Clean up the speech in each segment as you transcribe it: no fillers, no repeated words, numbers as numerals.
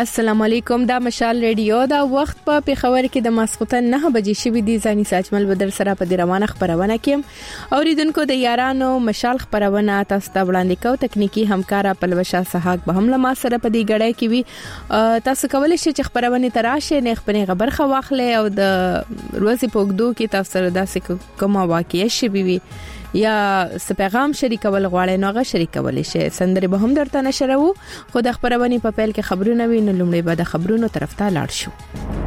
السلام علیکم. دا مشال ریډیو دا وخت په پیښور کې د ماسخوتن 9 بجې شوې دي. ځاني ساجمل بدر سره په دې روانه خبرونه کې اوریدونکو د یارانو مشال خبرونه تاسو ته وړاندې کوو. تکنیکی همکارا پلوشا سحاق به هم لمه سره په دې غړې کې وي. تاسو کولای شئ چې خبرونه تراشه نه خپلې خبر خواخله او د ورځې په وګدو کې تاسو سره داسې کومه واقعي شي وي یا پیغام شریکول غواړئ نو هغه شریکول شي. سندري به هم درته نشرو. خو د خبرونه په پیل کې خبرونه وینو. لومړی به د خبرونو طرف ته لاړ شو.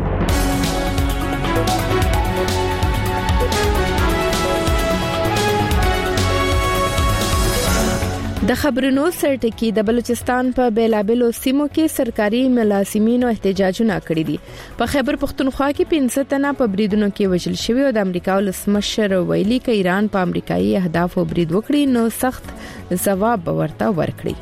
د خبرونو سرټکی د بلوچستان په بیلابلو سیمو کې سرکاري ملازمینو احتجاجونه کړی دي. په خیبر پختونخوا کې 15 تنه په بریدونو کې وژل شوی او د امریکا ولسمشر ویلي چې ایران په امریکایي اهدافو برید وکړي نو سخت ځواب ورته ورکړي.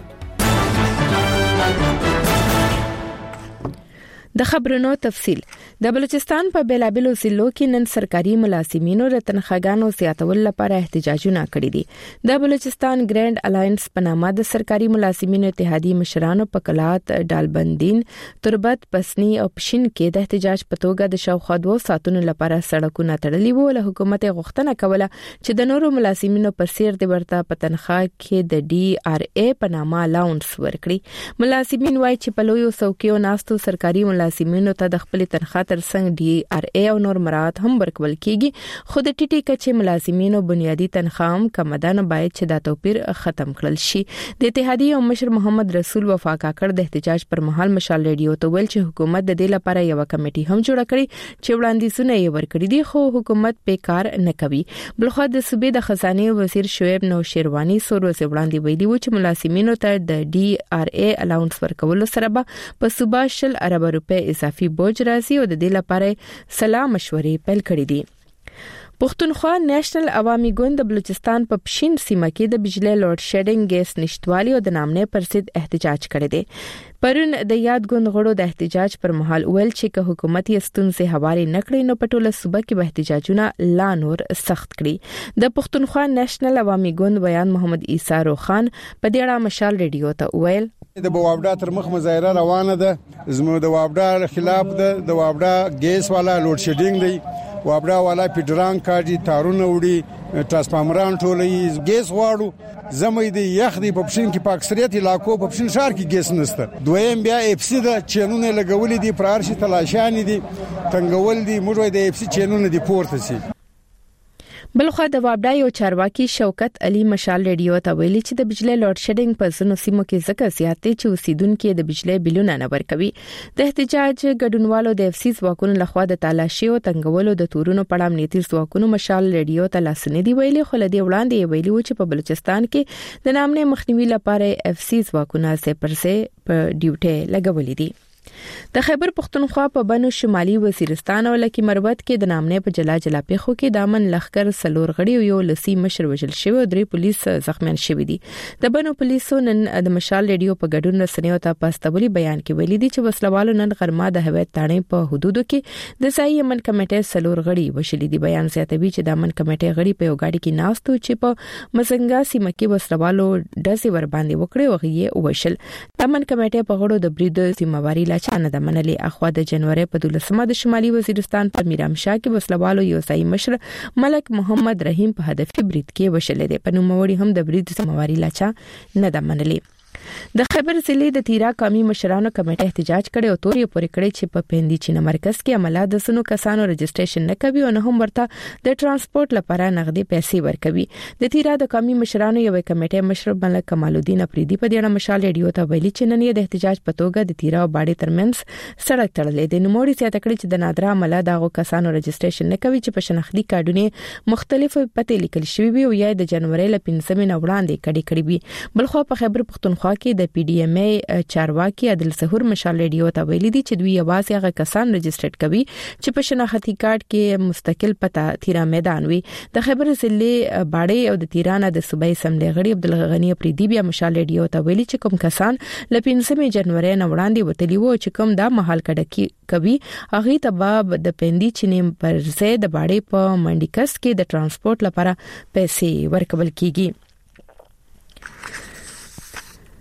د خبرونو تفصيل. د بلوچستان په بیلابلو ضلعو کې نن سرکاري ملازمینو د تنخواګانو زیاتول لپاره احتجاجونه کړي دي. د بلوچستان ګرینډ الاینس په نامه د سرکاري ملازمینو اتحادیې مشرانو په کلات ډالبندین، تربت، پسنی او پښین کې د احتجاج په توګه د شاوخوا 2 ساعتونو لپاره سړکونه تړلي وو. له حکومت غوښتنه کوله چې د نورو ملازمینو په څیر د ورته په تنخوا کې د ډي آر ای په نامه الاونس ورکړي. ملازمین وایي چې په لویو څوکیو ناستو سرکاري ملازمینو ته د خپل تنخوا ترڅنګ ډي آر ای او نور مراعات هم ورکول کیږي. خو د ټیټي کچې ملازمینو بنیادی تنخوا هم کم ده. نه باید چې دا توپیر ختم کړل شي. د اتحادیې او مشر محمد رسول وفا کاکړ د احتجاج پر مهال مشال ریډیو ته ویل چې حکومت د دې لپاره یو کمیټي هم جوړ کړي چې وړاندیزونه یې ورکړي دي خو حکومت په کار نه کوي. بلخو د صوبې د خزانه وزیر شعیب نوشیروانی سور وسه وړاندې ویلي و چې ملازمینو ته د ډي آر ای الاونس ورکول سره به په صوبه شل ارب روپے اضافي بوج راځي او د دې لپاره سلام مشورې پیل کړې دي. پښتونخوا نېشنل عوامي ګوند د بلوچستان په پښین سیمه کې د بجلی لوډ شیډینګ ګیس نشټوالي او د نامنې پر ضد احتجاج کړی دی. پرون د یاد ګوند غړو د احتجاج پر مهال ویل چې حکومت یې ستونزې هواري نکړي نو په ټوله صوبه کې به احتجاجونه لا نور سخت کړي. د پښتونخوا نېشنل عوامي ګوند بیان محمد عیسی روخان په دې اړه مشال ریډیو ته ویل د بوابډا تر مخ مظاهره روانه ده. زموږ د وابډا خلاف ده. د وابډا ګیس والا لوډ شیډینګ دی. وابډا والا پیډران کاږي، تارونه وړي، ټرانسفارمران ټولې ګیس واړو زموږ د یخ دی په پښین کې په اکثریت علاقو په پښین شهر کې ګیس نشته. دویم بیا اف سی د چینونه لګولې دي، پرارشي تلاشان دي، تنګول دي. موږ د اف سی چینونه دي پورته سي. بلخو د وابډا یو چارواکي شوکت علي مشال ریډیو ته ویلي چې د بجلی لوډ شیډینګ په ځینو سیمو کې ځکه زیات دي چې اوسیدونکو د بجلی بلونه نه ورکوي. د احتجاج ګډونوالو د اف سی ځواکونو لخوا د تالاشي او تنګولو د تورونو په اړه امنیتي ځواکونو مشال ریډیو ته لاسنیدي ویلي. خو لدی وړاندې ویلي و چې په بلوچستان کې د نامنې مخنیوي لپاره اف سی ځواکونه سپرسه په ډیوټي لګولې دي. د خیبر پختونخوا په بنو شمالي وزیرستان او لکی مروت کې د نامنې په جلا جلا پیښو کې دامن لخر سلور غړي او یو لسی مشر وژل شوی او 3 پولیس زخمیان شوی دي. د بنو پولیسو نن د مشال ریډیو په ګډون رسنیو ته پاستولي بیان کې ویلي دي چې وسلوالو نن غرمه د هویت تاڼې په حدودو کې د ځای یمن کمیټې سلور غړي وشلي دي. بیان زیاتوي چې د امن کمیټې غړي په یو ګاډي کې ناستو چې په مزنګا سیمه کې وسلوالو ډزې ور باندې وکړي او غي وشل. د امن کمیټې په غړو د برید ذمہواری چانه د منلي. اخوا د جنوري په 12مه د شمالي وزیرستان په میرامشاه کې وسلوالو یو ځای مشر ملک محمد رحیم په هدف برید کې وشل دي. په نوموړي هم د برید ذمہواری لاچا نه د منلي. د خیبر ضلع د تیرا قومي مشرانو کمیټه احتجاج کړي او توري پورې کړي چې په پندي چینه مرکز کې عمله د سونو کسانو رجسټریشن نه کوي او نه هم ورته د ترانسپورت لپاره نغدي پیسې ورکوي. د تیرا د قومي مشرانو یو کمیټه مشر ملک کمال الدین افریدي په دې اړه مشال ریډیو ته ویلي چې نن یې د احتجاج په توګه د تیرا او باډي ترمنځ سړک تړلې دي. نو موري سیاته کړي چې د نادره عمله دغه کسانو رجسټریشن نه کوي چې په شناختی کارډونه مختلفو پته لیکل شوی وي او یا د جنوري ل 15 نه وړاندې کړي وي. بلخو په خیبر پختونخوا کې د پی ډی ایم ای چارواکي عادل سحور مشال ریډیو ته ویلي دي چې دوی یوازې هغه کسان رجسټرډ کوي چې په شناختی کارت کې مستقل پته تیرا میدان وي. د خیبر ضلع باډي او د تیرانه د صوبای سملې غړي عبدالغنی افریدي بیا مشال ریډیو ته ویلي چې کوم کسان ل 15 جنوري نه وړاندې وتلی وو چې کوم دا محل کډکی کوي هغه ته د پندي چینه پر ځای د باډي په منډیکس کې د ترانسپورت لپاره پیسې ورکول کیږي.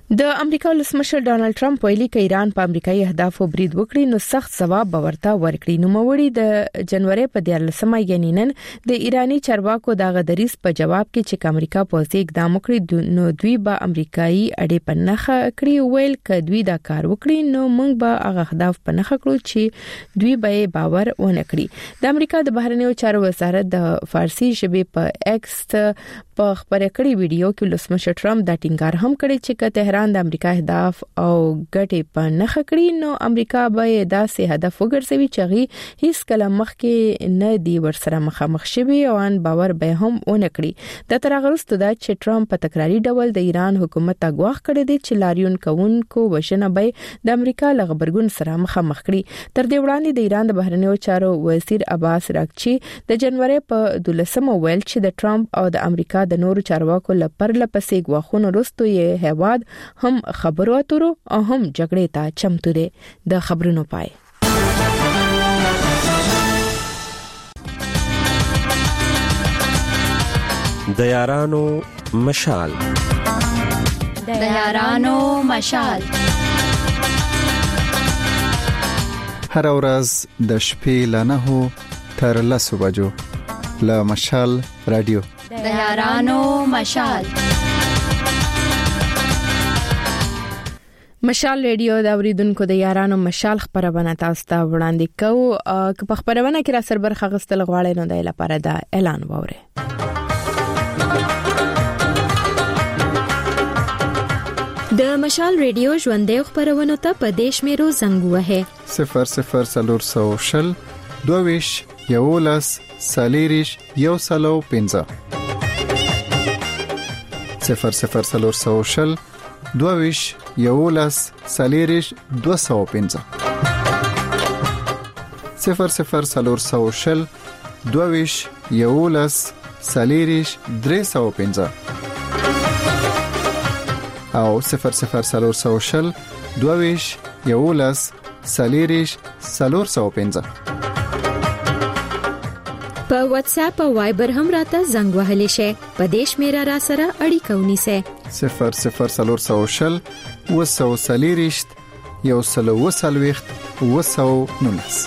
د امریکا ولسمشر ډانلډ ټرمپ ویلي چې ایران په امریکایي اهدافو برید وکړي نو سخت ځواب به ورته ورکړي. نو موري د جنوري په 14مه یعنی نن د ایرانی چارواکو د غدریس په جواب کې چې امریکا پوځي اقدام وکړي نو دوی به امریکایي اډې په نخښه کړی ویل ک دوی دا کار وکړي نو موږ به هغه اهداف په نخښه کړو چې دوی به باور ونه کړي. د امریکا د بهرنیو چارو وزارت د فارسی ژبې په ایکس په خبرې کړي ویډیو کې ولسمشر ټرمپ دا ټینګار هم کړی چې تهران د امریکا اهداف او ګټې په نخښه کړی نو امریکا به داسې هدف وګرځوي چې غي هیڅ کله مخکې نه دی ورسره مخامخ شوی او ان باور به هم ونه کړی. د ترغرستو دا چې ټرمپ په تکراری ډول د ایران حکومت ته غواخ کړی دی چې لاریون کوونکو وشنه به د امریکا لغبرګون سره مخامخ کړي. تر دې وړاندې د ایران د بهرنیو چارو وزیر عباس راکچی د جنوري په 12مه ویل چې د ټرمپ او د امریکا د نورو چارواکو لپاره لپسې غواخونو وروسته یې هواد هم خبرو اترو او هم جګړې ته چمتو دي. د خبرونو پای د یارانو مشال هر ورځ د شپې ل 9 تر 10 بجو له مشال رادیو د یارانو مشال مشال ریډیو د اوریدونکو د یارانو مشال خبرونه تاسو ته وړاندې کوو. که په خبرونه کې را سر برخه غستل غواړئ نو د لپاره دا اعلان ووره. د مشال ریډیو ژوندې خبرونه ته په دیش میرو زنګ وهه 00400 22 یولس سالیریش یو سلو 15 00400 22 یولس سالیریش 215 00400 22 یولس سالیریش 315 او 00400 22 یولس سالیریش 415 په واتس اپ او وایبر هم راته زنګ وهلی شي. په دیش میرا را سره اړیکه ونیسه 00400 وسو سالیریشت یو سلو وسلويخت وسو نونس.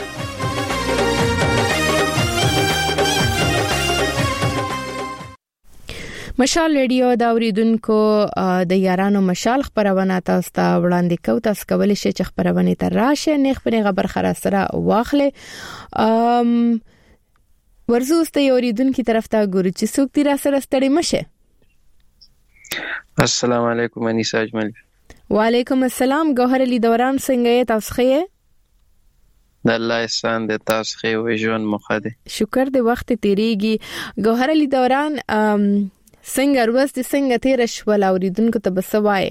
مشال ریډیو د اوریدونکو د یارانو مشال خبرونه تاسو ته وړاندې کوي. تاسو کولی شئ چې خبرونه تر راشه نه خبرې خبر خره سره واخلې. ورزوسته اوریدونکو طرف ته ګورو چې څوک تیر سره ستړي مشه. السلام علیکم انیسا اجمل. وعلیکم السلام گوهر علی دوران څنګه تاسو ښه؟ د الله احسان د تاسو ښه وي ژوند مخاده. شکر د وخت تیریږي. گوهر علی دوران څنګه ورځ د څنګه تیر شو اوریدونکو ته بسوای؟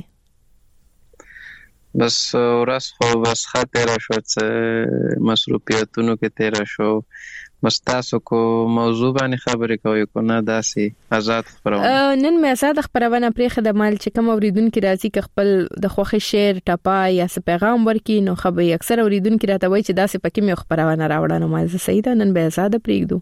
بس ورځ خو بس خاطر شو چې مصروفیتونو کې تیر شو. مستاسو کو موضوع باندې خبرې کوي کو نه داسې آزاد خبرونه. نن مې آزاد خبرونه پرې خدمال چې کوم اوریدونکو راځي ک خپل د خوخي شعر ټپا یا س پیغام ورکی نو خبري اکثر اوریدونکو راته وایي چې داسې پکې مې خبرونه راوړل نو مې صحیح ده نن به آزاد پرېږدو.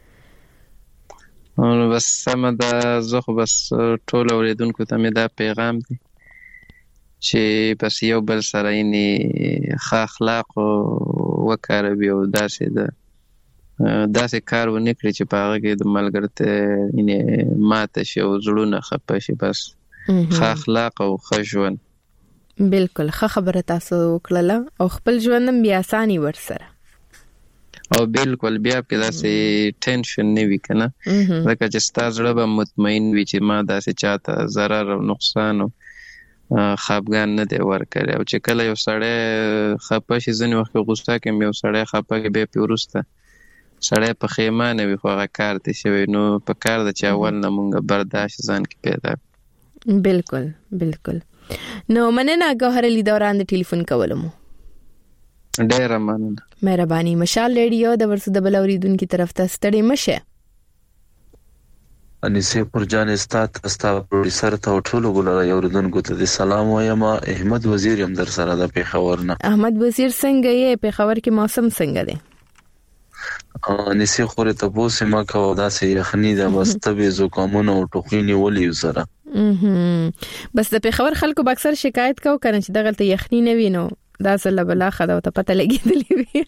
نو بس سم ده زه خو بس ټول اوریدونکو ته مې دا پیغام دی چې پس یو بل سره یې ښه اخلاق وکاروي او داسې ده داسې کار ونه کړی چې په هغه کې د ملګرته یې ماته شي او زړونه خپه شي. بس ښه اخلاق او ښه ژوند. بالکل ښه خبره تاسو وکړه او خپل ژوند هم بیا اساني ورسره او بالکل بیا په داسې ټینشن نه وي کنه لکه چې ستاسو زړه به مطمئن وي چې ما داسې چاته ضرر او نقصان او خپګان نه دی ورکړی. او چې کله یو سړی خپه شي ځنې وخت غوسه کوي یو سړی خپه کې به پیورسته سړی په خیمانه وي خو هغه کار ته شوی نو په کار د چې اول نه مونږ برداشت ځان کې پیدا. بالکل بالکل. نو مننه گوهر علی دوران د ټلیفون کولم. ډیره مننه. مهرباني. مشال ریډیو د ورسو د بلوریدونکو طرف ته ستړي مشه. انیسه پرجان استاد پروډوسر ته ټولو ګلره اوریدونکو ته سلام وایم. احمد وزیر هم در سره د پیښور نه. احمد وزیر څنګه یې؟ پیښور کې موسم څنګه دی؟ انیسه خوره ته پوسه ما کو داسې یخنی د مستبې زکامونه او ټوخینی ولې سره بس د پیښور خلکو به اکثر شکایت کوي کنه چې دغه ته یخني نه وینو دا سره بلا خدا ته پته لګیدلې وي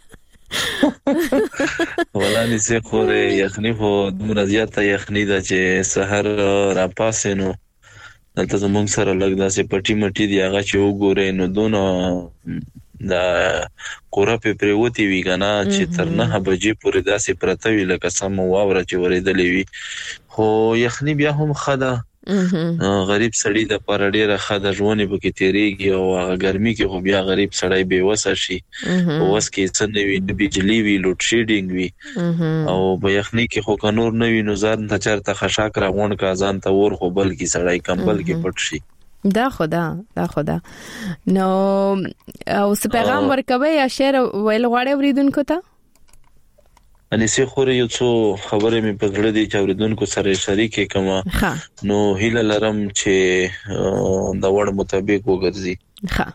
ولانی سه خورې یخني خو دومره زیاته یخني ده چې سحر را پاسې نو دلته زمونږ سره لګ داسې پټي مټي دی هغه چې وګورې نو دونه دا کورا په پریوتی وی کنه چې تر 9 بجې پورې داسې پرته وی لکه سم واوره چې ورېدلې وی خو یخني بیا هم خدا غریب سړی د پر ډیره خدا ژوند به کې تیریږي او ګرمي کې خو بیا غریب سړی به وسه شي او وس کې څه نه وي د بجلی وی لوډ شیډینګ وی او په یخني کې خو کنور نه وي نو ځان ته چرته خشاک راغون کا ځان ته ور خو بل کې سړی کمبل کې پټ شي دا خدا نو او څه پیغام ورکوي یا شعر ویل غواړي اوریدونکو ته اني سي خوري یو څو خبره مې پکړه دي چې اوریدونکو سره شریک کما نو هیله لرم چې د وړ مطابق وګرځي ها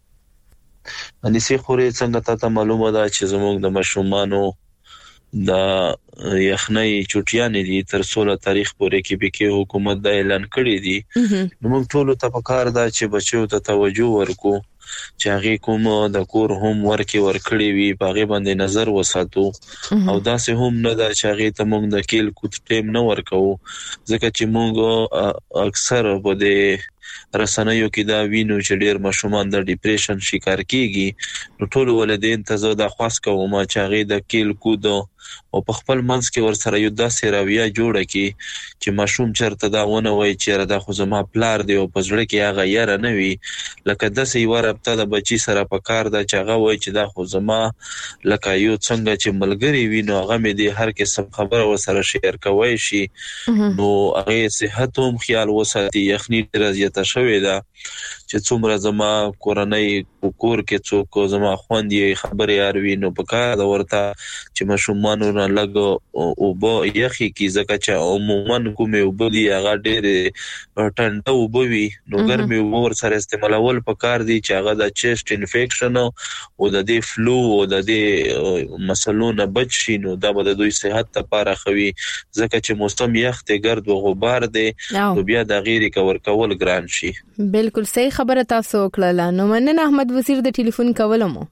اني سي خوري څنګه ته معلومه ده چې زموږ د مشومانو د یخنۍ چټیانې دي تر 16 تاریخ پورې کې به کې حکومت د اعلان کړی دي نو موږ ټول ته پکار ده چې بچو ته توجه ورکو چې هغه کوم د کور هم ورکړي وي باغې باندې نظر وساتو او داسې هم نه دا چې هغه ته موږ د کېل کوت ټیم نه ورکو ځکه چې موږ اکثر په دې رسنیو کې دا وینو چې ډېر ماشومان د ډیپریشن شکار کیږي نو ټول ولدین ته زه د خاص کوم چې هغه د کېل کود او په خپل منځ کې ورسره یو داسې راویه جوړه کی چې ماشوم چرته دا ونه وای چې را د خو زما پلار دی او پزړه کې هغه یاره نه وي لکه داسې یو رابطه د بچی سره په کار ده چې هغه وای چې دا خو زما لکه یو څنګه چې ملګری وي نو هغه مې دی هر قسم خبره وسره شیر کوي شي نو هغه صحت هم خیال وساتي یخني درجه شوې ده چې څومره زما کورنۍ کور کې څوک زما خوندې خبرې اروي نو په کار دا ورته چې مشومان نه لګ او بو یخي کی زکه چې عموما کومه وبدي هغه ډېر ټنډه وبوي نو ګرمي ور سره استعمالول په کار دي چې هغه د چیسټ انفیکشن او د دې فلو او د دې مسلو نه بچ شي نو دا به د دوی صحت لپاره خوي زکه چې موسم یخ ته ګرد او غبار دي نو بیا د غیر کور کول ګران شي بالکل صحیح خبره تاسو وکړه نو مننه احمد وزیر د ټلیفون کولمو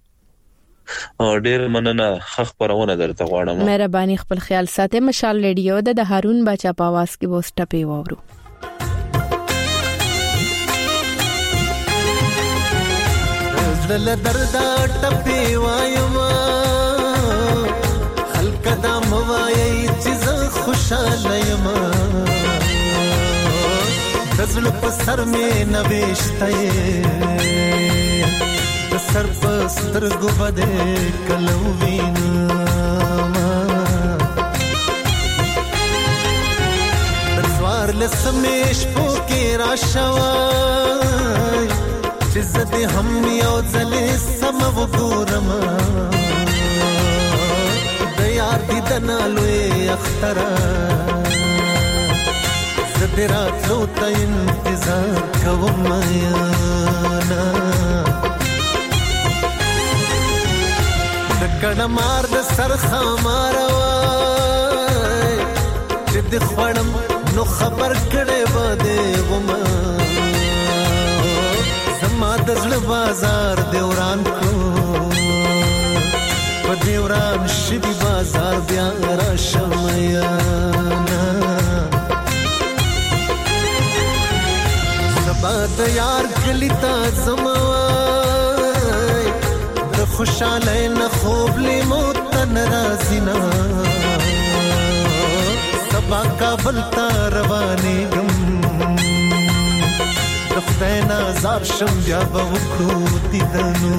ډېر مننه خخ پرونه درته غواړم مهرباني خپل خیال ساتئ مشال ریډیو د هارون باچا په आवाज کې وو سټپې وورو زل درد ټپې وایم خلک دا موایي چې زه خوشاله یم دزل په سر مې نوښتې د سر په سترګو باندې کلو وینا سوار لسمېش پوکې را شوای چې زه هم یو ځل سم وګورم د یار دیدن لوی اختره زدرات لو ته انتظار کوم یانا دکړه مار د سر خمار وای چې د خوړم نو خبر کړي بده غما زما د زړه بازار دیوران کو په دیوران شدي بازار بیا را شمایانا باد یار کلی تا زموای د خوشاله نه خوب لیمو تن رازینا سبا کابل تا رواني ګم د خدای نازار شم بیا به وکړو دیدنو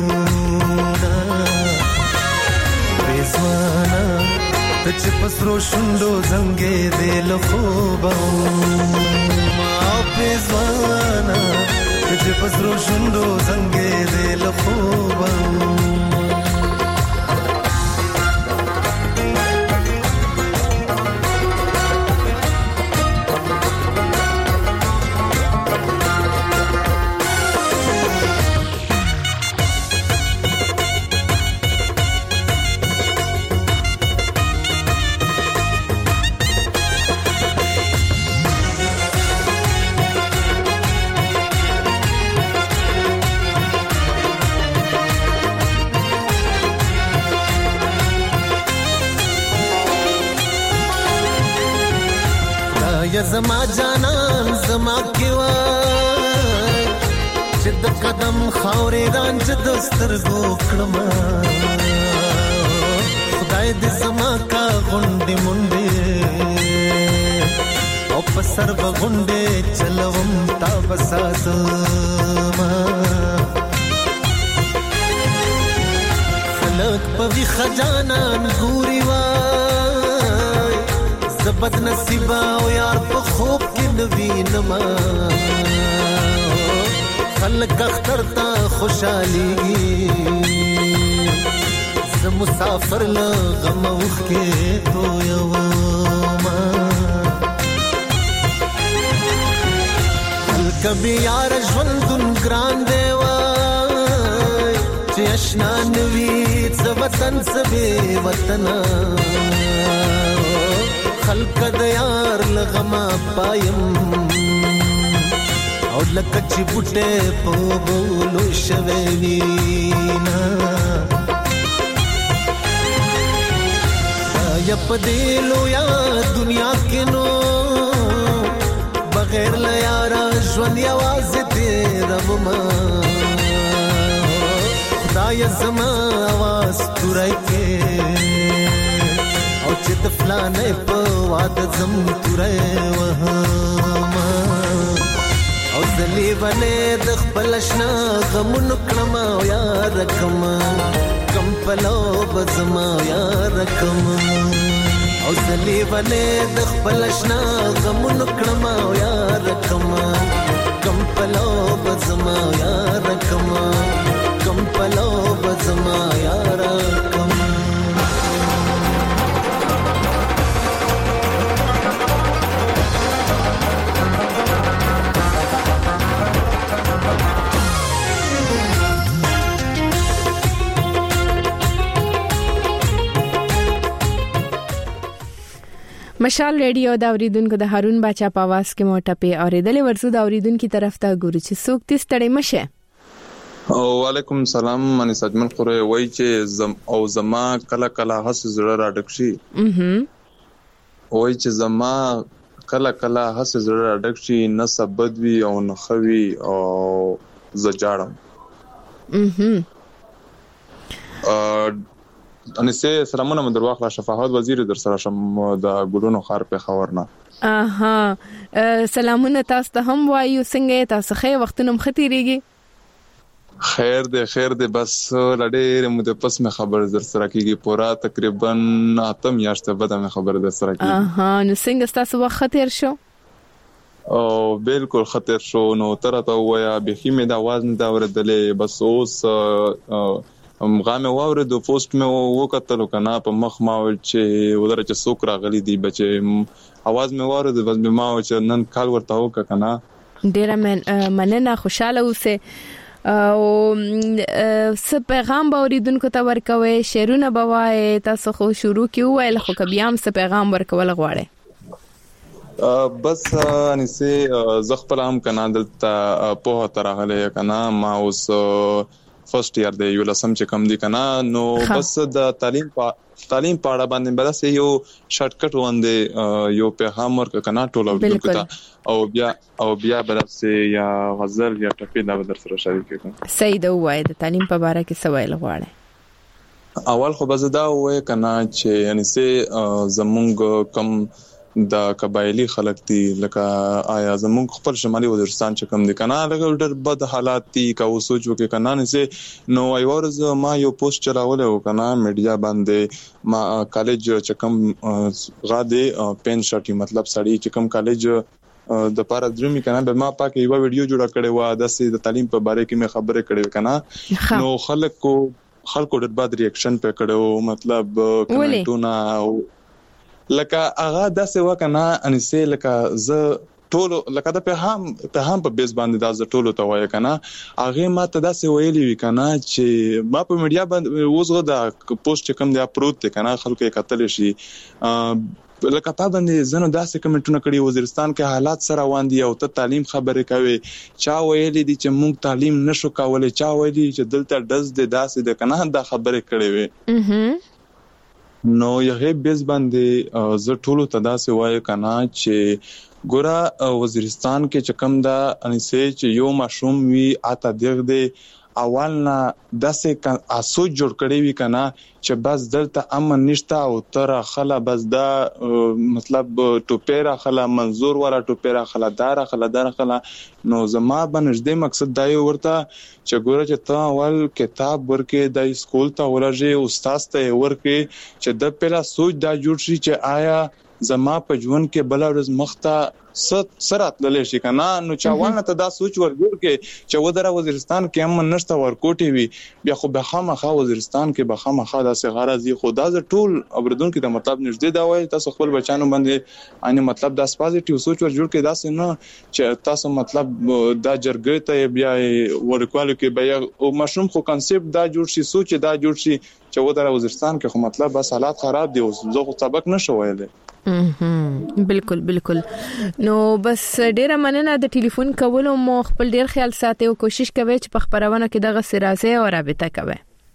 بیزوانا ته چې پسرو شوندو زنګې دې له خوبه پېزوانا چې پسرو شوندو زنګې دې له خوبه خدای زما جانان زما کیوا چې د قدم خاورې رانج دستر ګوکړم خدای دې زما کا غونډې مونډې او په سر بغونډې چلوم تا بساتما خلق په وی خجانان ګوري وای زبد نصیب او یار په خوب کې نوی نما خلق اختر تا خوشالي ز مسافر ل غم وخ کې تو یو ما کبي یار ژوندون ګران دی وای چې آشنا نوي څ وطن سبه وطن خلق د یار ل غم پایم او لکه چې بوټه په بولو شوي وینا یا پدیلو یا دنیا کې نو بغیر ل یارا ژوند یوازې دې رب ما خدای زما आवाज تورای کې او چې تفلانې په واده زم تورای وهما او زلی بنه د خپل شنا غمون کړم او یار کم کم پلو بزما یار کم او زلی بنه د خپل شنا غمون کړم او یار کم کم پلو بزما یار کم کم پلو بزما یار کم مشال ریډیو دا اوریدونکو د هارون باچا په आवाज کې موټه په اوریدلې ورزو دا اوریدونکو طرف ته ګوري چې څوک تیس تړې مشه. وعلیکم السلام منی سجمن خوره وای چې زما کله کله حس زړه را ډک شي وای چې زما کله کله حس زړه را ډک شي نه سبد وی او نه خوي او زجاړم ان سه سلامونه من درواخ لا شفاعت وزیر در سره شم د ګلونو خار په خبرنا سلامونه تاسو ته هم وایو څنګه تاسو خې وختونم ختیریږي خیر دې بس لډېر مده پس مې خبر در سره کیږي پورا تقریبا اتم یاشته بده مې خبر در سره کیږي نو څنګه تاسو وخت تیر شو او بالکل خطر شو نو تر ته وایا به خېمه د आवाज نه دا وردلې بس اوس غامه واوره د پوسټ مې وکړل کنه په مخ ما ول چې ودره چې څوک راغلي دی بچي आवाज مې واوره د بس ما چې نن کال ورته وک کنه ډیر مننه خوشاله اوسه او څه پیغام به اوریدونکو ته ورکوي شعرونه به وای تاسو خو شروع کیوایل خو کبيام څه پیغام ورکول غواړي بس انسه زغپل هم کنه دلته په ترغله کنه ما اوس فرست ایئر دی یو لسم چې کم دی کنه نو بس د تعلیم پاړه باندې بس یو شارټ کټ وندې یو پیغام ورک کنه ټول اوریدونکو ته او بیا برسه یا غزل یا ټپی دا در سره شریک کوم سید وای د تعلیم په اړه کې سوال غواړي اول خو بس دا وای کنه چې یعنی سه زمونږ کم د قبایلی خلک دي لکه آیا زمونږ خپل شمالي وزیرستان چې کم دي کنه لکه ډېر بد حالات دي کا وسوچ وکي کنه نه نو ایورز ما یو پوسټ چلاول او کنه میډیا باندې ما کالج چې کم غاده پین شټي مطلب سړی چې کم کالج د پاره درمي کنه به ما پاکه یو ویډیو جوړ کړی و د تعلیم په باره کې مې خبرې کړې کنه نو خلکو ډېر بد ریاکشن په کړو مطلب کمنټونه لکه هغه داسې وکنه انسه لکه ز ټولو لکه د په هم په بیس باندې د ټولو ته وای کنه هغه ماته داسې ویلي وی کنه چې ما په میډیا باندې وزغه د پوسټ کم دی اپروت کنه خلکو یې کتل شي لکه په باندې زنه داسې کمنټونه کړي وزیرستان کې حالات سره روان دي او ته تعلیم خبرې کوي چا ویلي دي چې موږ تعلیم نشو کولای چا ویلي چې دلته دز د داسې د کنه دا خبرې کړي وي نو یغه بیس باندې ز ټولو تداسه وای کنا چې ګوره وزیرستان کې چکم دا انسه چې یو ماشوم وی اته دغه اولنا داسې اسو جوړ کړی وی کنا چې بس دلته امن نشته او تر خلا بس دا مطلب ټوپیرا خلا منظور ولا ټوپیرا خلا دار خلا نو زما بنځدې مقصد دا یو ورته چې ګوره چې تا اول کتاب ورکې د سکول ته ورځي استاد ته ورکې چې د پیلا سوچ دا جوړ شي چې آیا زما په ژوند کې بل ورځ مخته سرات للی شي کنه نو چاوانه ته دا سوچ ورګور کې چې ودره وزیرستان کې هم نشته ورکوټي وي بیا خو به خامخا وزیرستان کې به خامخا د صغاره زی خدا ز ټول اوردون کې د مطلب نږدې دا وای تاسو خپل بچانو باندې ان مطلب د پازیټیو سوچ ورجوړ کې داسې نه چې تاسو مطلب دا جرګې ته بیا ورکوالو کې بیا او مشروم خو کنسپټ دا جوړ شي سوچ دا جوړ شي چې ودره وزیرستان کې خو مطلب بس حالات خراب دي او زه خو سبق نشو ویلې بالکل نو بس ډیره مننه د ټلیفون کولو مو خپل ډیر خیال ساتي او کوشش کوي چې په خبرونه کې دغه سرازه او رابطه کوي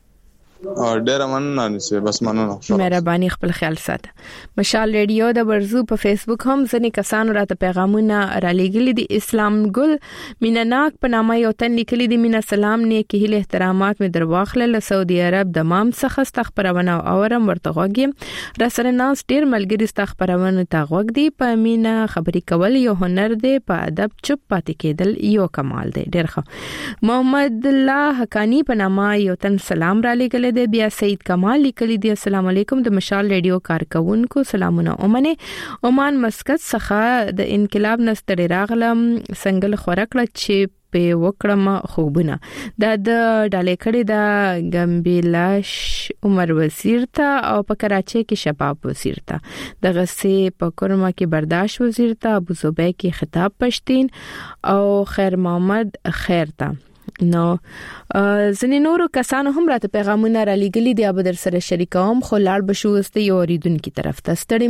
ډیره مننه نشي بس مننه مهرباني خپل خیال ساته مشال ریډیو د برزو په فیسبوک هم ځنې کسانو راته پیغامونه را لېږلي دي اسلام ګل مینناک په نامه یو تن لیکلي دي مینا سلام نیکی هیله احترامات می درواخله له سعودي عرب د مام څخه استخبارونه اورم ورته غوږی را سره ناس ډیر ملګری استخبارونه تا غوږ دي په مینا خبري کول یو هنر دی په ادب چپ پاتې کېدل یو کمال دی ډیر ښه محمد الله حقانی په نامه یو تن سلام را لېږلي د بیا سید کمال لیکلی دی السلام علیکم د مشال ریډیو کارکونکو سلامونه اومنه عمان مسقط څخه د انقلاب نستړي راغلم سنگل خورکړه چې په وکړم خوبونه د ډالې کړي د ګمبیلاش عمر وزیر ته او په کراچي کې شباب وزیر ته د غسې په کورما کې برداشت وزیر ته ابو زبیر کې خطاب پښتين او خیر محمد خیر ته نو ځنې نورو کسانو هم راته پیغامونه را لېږلي دي به در سره شریکوم خو لاړ بشو است یو اوریدونکو طرف ته ستړي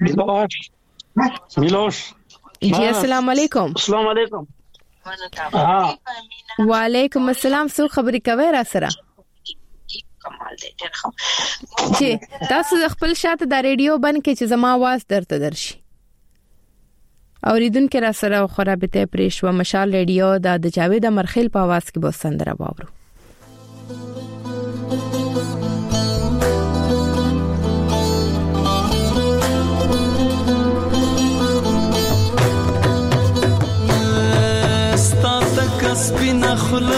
مشه میلوش جی السلام علیکم السلام علیکم وعلیکم السلام سو خبري کوي را سره کمال دې ډېر ښه جی تاسو خپل شاته د ریډیو بند کې چې زما आवाज درته درشي اوریدونکو را سره خرابته پریشو مشال ریډیو د جاوید امرخیل په आवाज کې به سندره واورو ستا تک سپینا خلا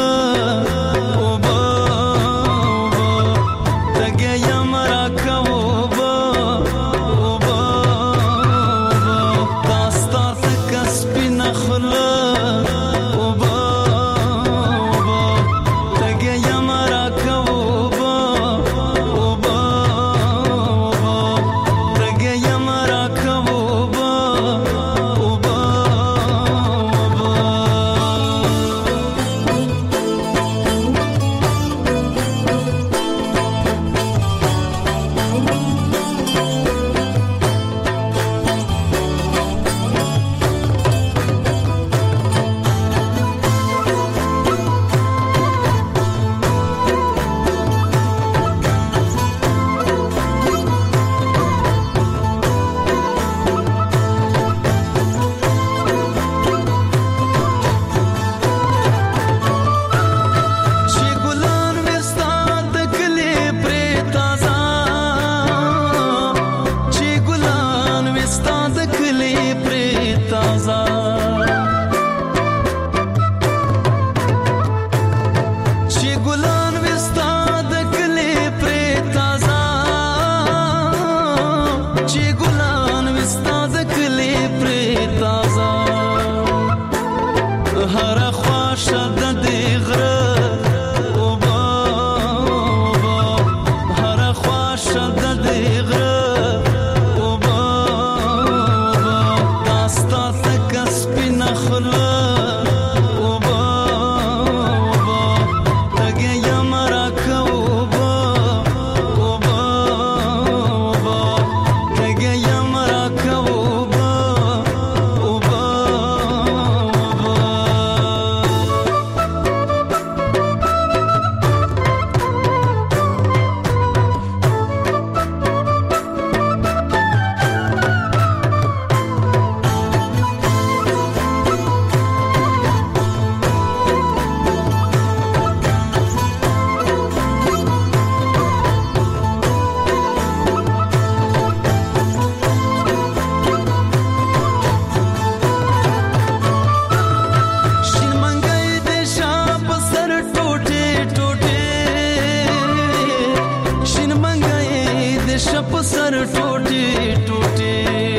ټوټه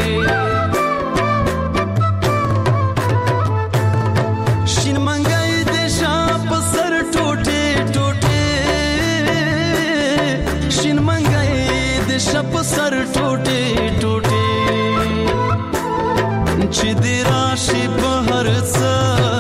شین منګای د شاپ سر ټوټه ټوټه شین منګای د شاپ سر ټوټه ټوټه چې د راشي په هر څه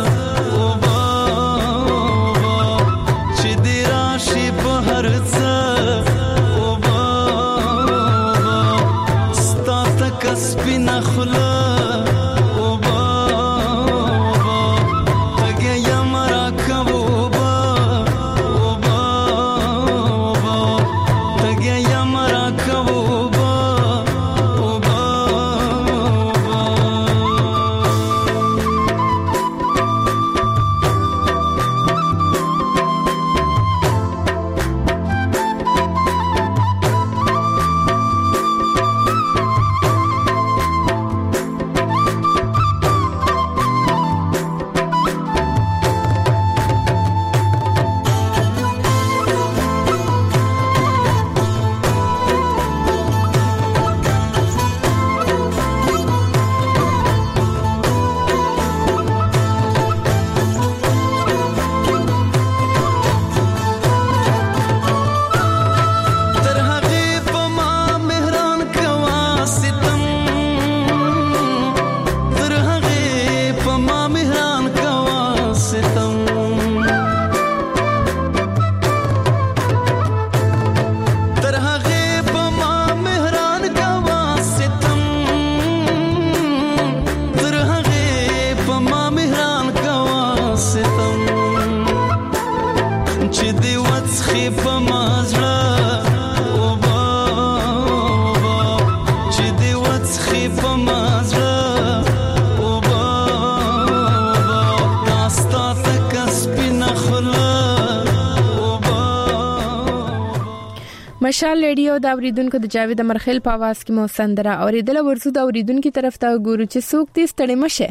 مشال ریډیو دا اوریدونکو د جاوید امرخیل په आवाज کې مو سندره اوریدل ورسو د اوریدونکو طرف ته ګورو چې څوک دې ستړي مشه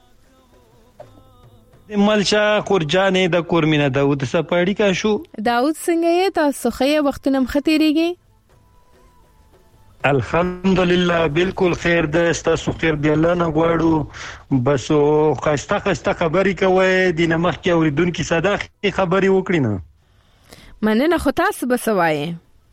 د ملشا خورجانې د کورمینه داوود سپاړی کا شو داوود څنګه یې تاسو خې وختونه مختيريږي الحمدلله بالکل خیر ده تاسو خیر دی الله نه غواړو بس خسته خبري کوي د نمخ کې اوریدونکو صداقت خبري وکړي نه مننه خو تاسو بسوایې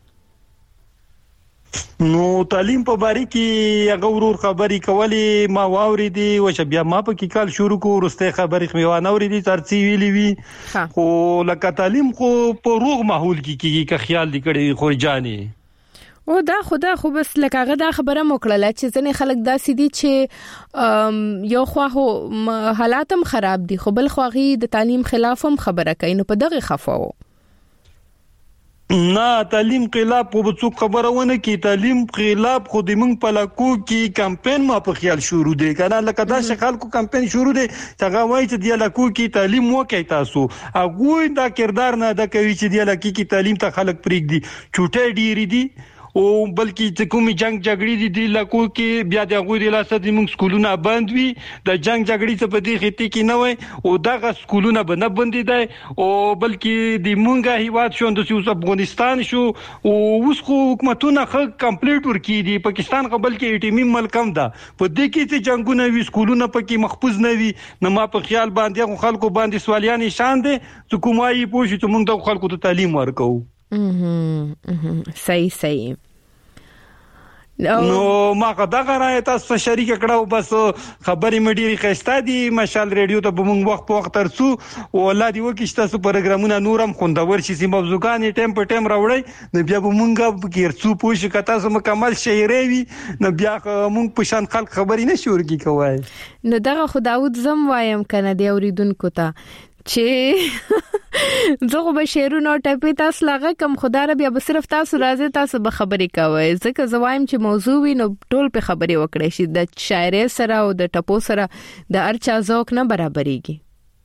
نو تعلیم په باره کې هغه ورور خبري کولی ما واوري دي او چې بیا ما په کې کال شروع کو ورسته خبري خو نه اوري دي ترڅی ویلي وی خو لکه تعلیم خو په روغ ماحول کې کیږي که خیال دي کړي خو جاني او دا خدا خو بس لکه هغه دا خبره موکړه چې ځنې خلک داسې دي چې یو خو حالاتم خراب دي خو بل خوغي د تعلیم خلاف هم خبره کوي نو په دغه خفاو نه تعلیم خلاف په څوک خبرونه کی تعلیم خلاف خو د موږ په لکو کې کمپاین ما په خیال شروع دی کنه لکه دا خلکو کمپاین شروع دی څنګه وایي چې د لکو کې تعلیم وکي تاسو هغه دا کردار نه د کوي چې د لکو کې تعلیم ته خلک پریک دي چوټه ډیری دي او بلکې چې کومي جنگ جګړې دي لکو کې بیا د غوړي لاسه د موږ سکولونه بند وي د جنگ جګړې څخه په دې خېټه کې نه وي او دغه سکولونه به نه بندي دي او بلکې د مونږه هیواد شو د سوس افغانستان شو او اوس خو حکومتونه خلک کمپلیټ ورکی دي پاکستان قبل کې ایټمی ملکم ده په دې کې چې جنگونه وي سکولونه پکې محفوظ نه وي نو ما په خیال باندې خلکو باندې سوالیان نشان دي چې کومای پوښي چې موږ د خلکو ته تعلیم ورکو صحیح نو ما دغه راي تاسو شریک کړو بس خبرې مډيري خسته دي مشال ریډیو ته به موږ وخت ترسو او الله دې وکړي تاسو پروګرامونه نورم خوندور شي سیمه موضوعګان ټیم په ټیم راوړي نو بیا به موږ کېرڅو پوښ کته تاسو مکمل شعري وي نو بیا موږ په شان خلک خبرې نشو ورګي کوي نو دغه خداوت زم وایم کنه دی اوریدونکو ته چې زه به شعرونه ټپې تاسو لاغه کم خدای رب یا به صرف تاسو راځي تاسو به خبرې کوئ ځکه زوایم چې موضوع وي نو ټول په خبرې وکړي شي د شاعري سره او د ټپو سره د ارچا ذوق نه برابرېږي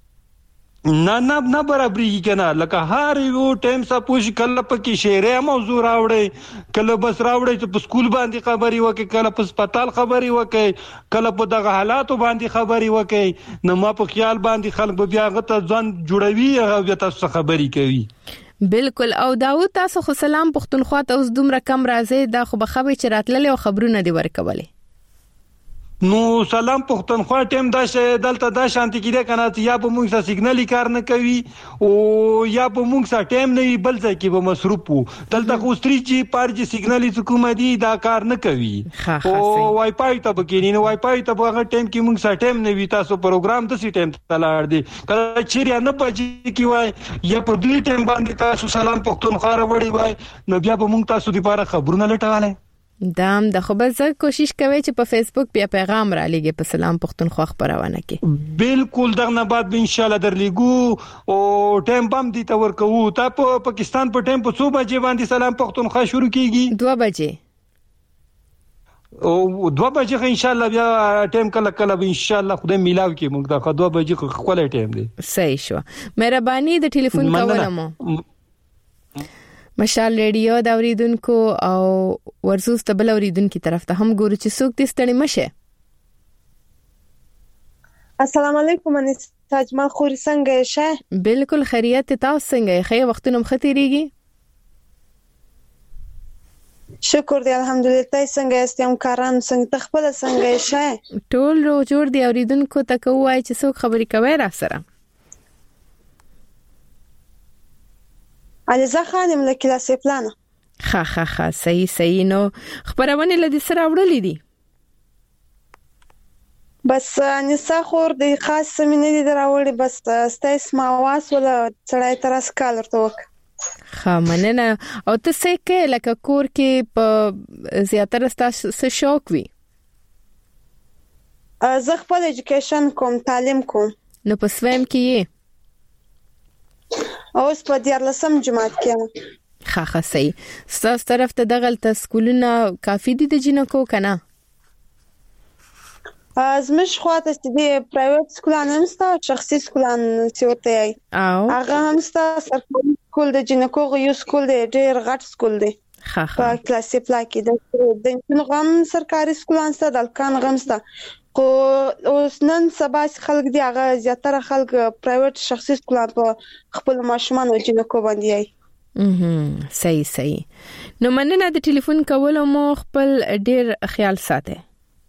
نه برابرېږي کنه لکه هر یو ټایم سپوږ کله پکې شعري موضوع راوړي کله بس راوړي چې په سکول باندې خبري وکړي کله په هسپتال خبري وکړي کله په دغه حالاتو باندې خبري وکړي نو ما په خیال باندې خلک بیا غته ځان جوړوي او بیا تاسو خبري کوي بالکل. او داوود تاسو خو سلام پښتونخوا ته اوس دومره کم راځي، دا خو بخوي چې راتللې او خبرونه دی ورکولې. نو سلام پښتونخوا ټیم دا شه دلته دا شانتي کیده کنه یا به موږ سره سیګنالي کار نه کوي او یا به موږ سره ټیم نه وي، بل ځکه به مصروف وو. دلته خو ستري چې پارجي سیګنالي حکومت دی دا کار نه کوي او وای فای ته بګینی نو وای فای ته هغه ټیم کې موږ سره ټیم نه وي. تاسو پروګرام د سی ټیم ته لاړ دي کله چې نه پځي کی وای یا په دې ټیم باندې تاسو سلام پښتونخوا راوړی وای نو بیا به موږ تاسو لپاره خبرونه لټواله. دام د خو بس کوشش کوي چې په فیسبوک بیا پیغام را لګي په سلام پښتونخوا خبرونه کې. بالکل دغه بعد ان شاء الله درلګو او ټیم بم دي تور کوو. تا په پاکستان په ټیم په 2 بجې باندې سلام پښتونخوا شروع کیږي 2 بجې او 2 بجې ان شاء الله بیا ټیم کله ان شاء الله خدای میلاو کې موږ دا 2 بجې خپل ټیم دی. صحیح شو. مهرباني د ټلیفون کولمو مشال ریډیو دا اوریدونکو او ورزوس ته بل اوریدونکو طرف ته هم ګورو چې څوک دې ستړي مشه. السلام علیکم انس تاجمل خوري څنګه شه؟ بالکل خیریت. تاسو څنګه خیر وختونه مختيريږي؟ شکر دی الحمدلله. تاسو څنګه یاست؟ هم کاران څنګه تخپل څنګه شه؟ ټول رو جوړ دی اوریدونکو ته کوی چې څوک خبري کوي را سره. علي خانم له کلاسې پلان. ها صحیح نو خبرونه لدی سره وړلې دي. بس نسا خور د خاص مینه دي دراوړي بس ستایس ما واس ولا څړای ترس کالر توک. مننه. او ته څه کې لکه کور کې په زیاتره ستاسو شوق وي؟ زه خپل ایجوکیشن کوم، تعلیم کوم. نو په سویم کې اوس په 14 جماعت کې. ها صحیح. ستاسو طرف ته دغلت سکولونه کافي دي د جنکو کنه؟ زمش خواته چې دی پرایویت سکولان هم ستا، شخصي سکولان چورته ای هغه هم ستا. سرکاري سکول د جنکو یو سکول دی ډیر غټ سکول دی په کلاسې پلا کې. د نظام سرکاري سکولان ستا د الکان غم ستا خو اوس نن سبا خلک دی هغه زیاتره خلک پرایویت شخصي سکولان په خپل ماشومان او جنکو باندې ای. صحیح. نو مننه د ټلیفون کولو مو خپل ډیر خیال ساته.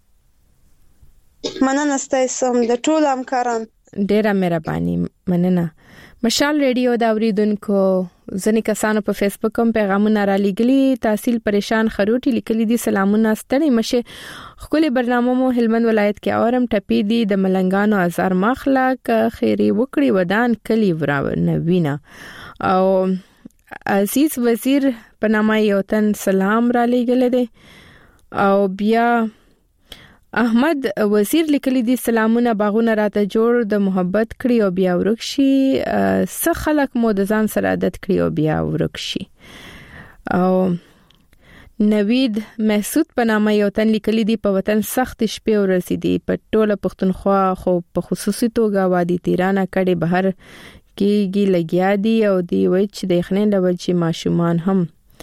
مننه ستاسو د ټول همکاران ډیره مهرباني. مننه. مشال ریډیو دا اوریدونکو ځنې کسانو په فیسبوک هم پیغامونه را لګلي. تحصیل پریشان خروټي لیکلي دي سلامونه ستړي مشه خپل برنامه مو هلمند ولایت کې اورم ټپي دي د ملنګانو ازار مخلق خیری وکړي ودان کلی ورنوینه. او عزیز وزیر په نامه یو تن سلام را لګل دي. او بیا احمد وزیر لیکلی دي سلامونه باغونه راته جوړ د محبت کړی او بیا ورکشي څه خلک مو د ځان سره عادت کړی او بیا ورکشي. او نوید محسود په نامه یو تن لیکلی دي په وطن سخت شپې ورسې دي په ټوله پښتونخوا خو په خصوصي توګه وادي تیرانه کړي بهر کېږي لګیا دي او دی وای چې د خنین د وجې ماشومان هم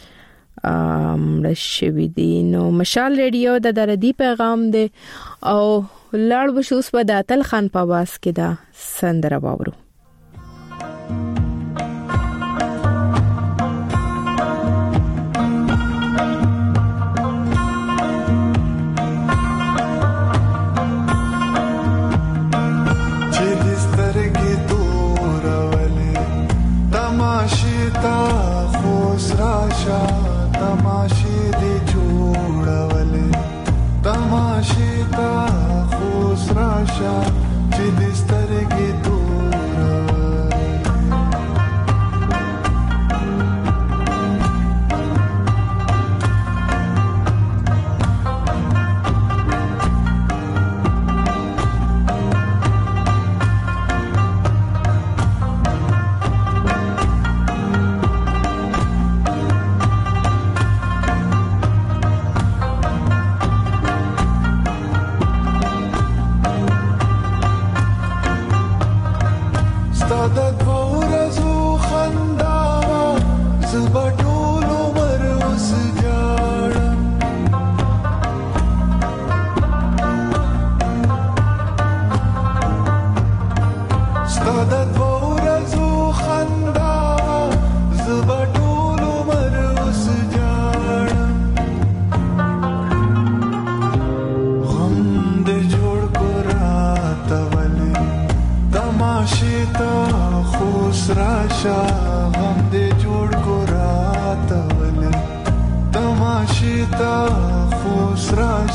رشوی دي. نو مشال ریډیو د دردی پیغام دی او لړ بشوس په داتل خان په واس کې دا سندره واورو.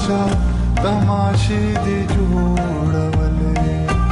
راشه تماشې دې جوړولې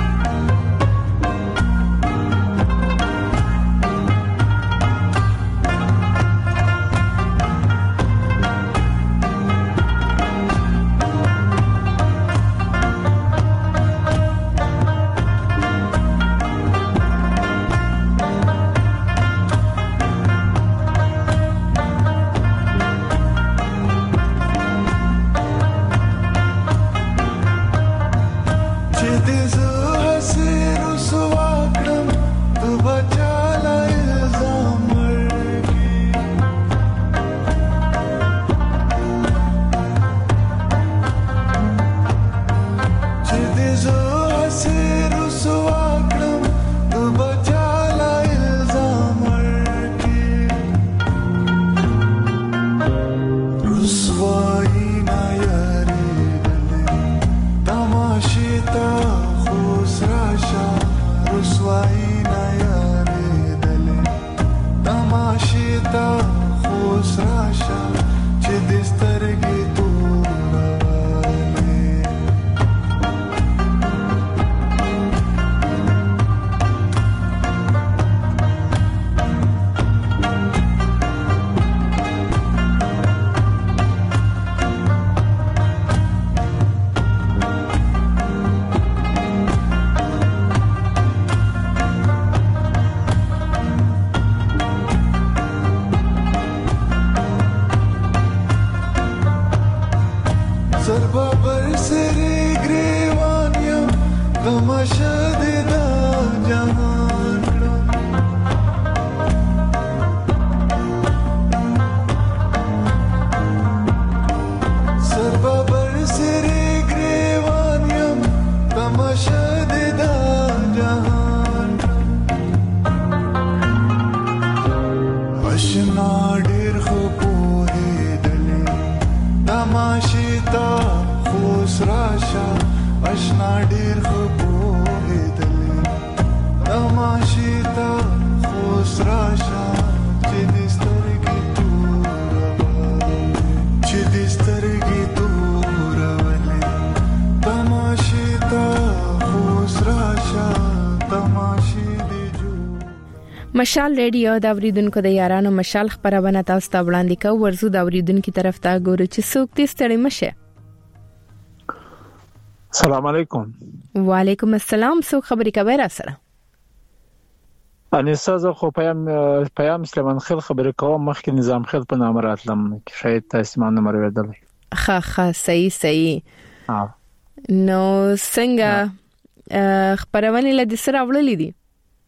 مشال ریډیو د اوریدونکو د یارانو مشال خبرونه تاسو ته وړاندې کوي ورزو د اوریدونکو طرف ته ګورو چې څوک دې ستړي مشه. السلام علیکم. وعلیکم السلام. څوک خبرې کوي را سره؟ انیسا زه خو پیام سلیمان خیل خبرې کوم مخکې نظام خیل په نام راتلم شاید تاسو ما نمبر ورډلې. ها صحیح. نو څنګه خبرونه لدې سره وړلې دي؟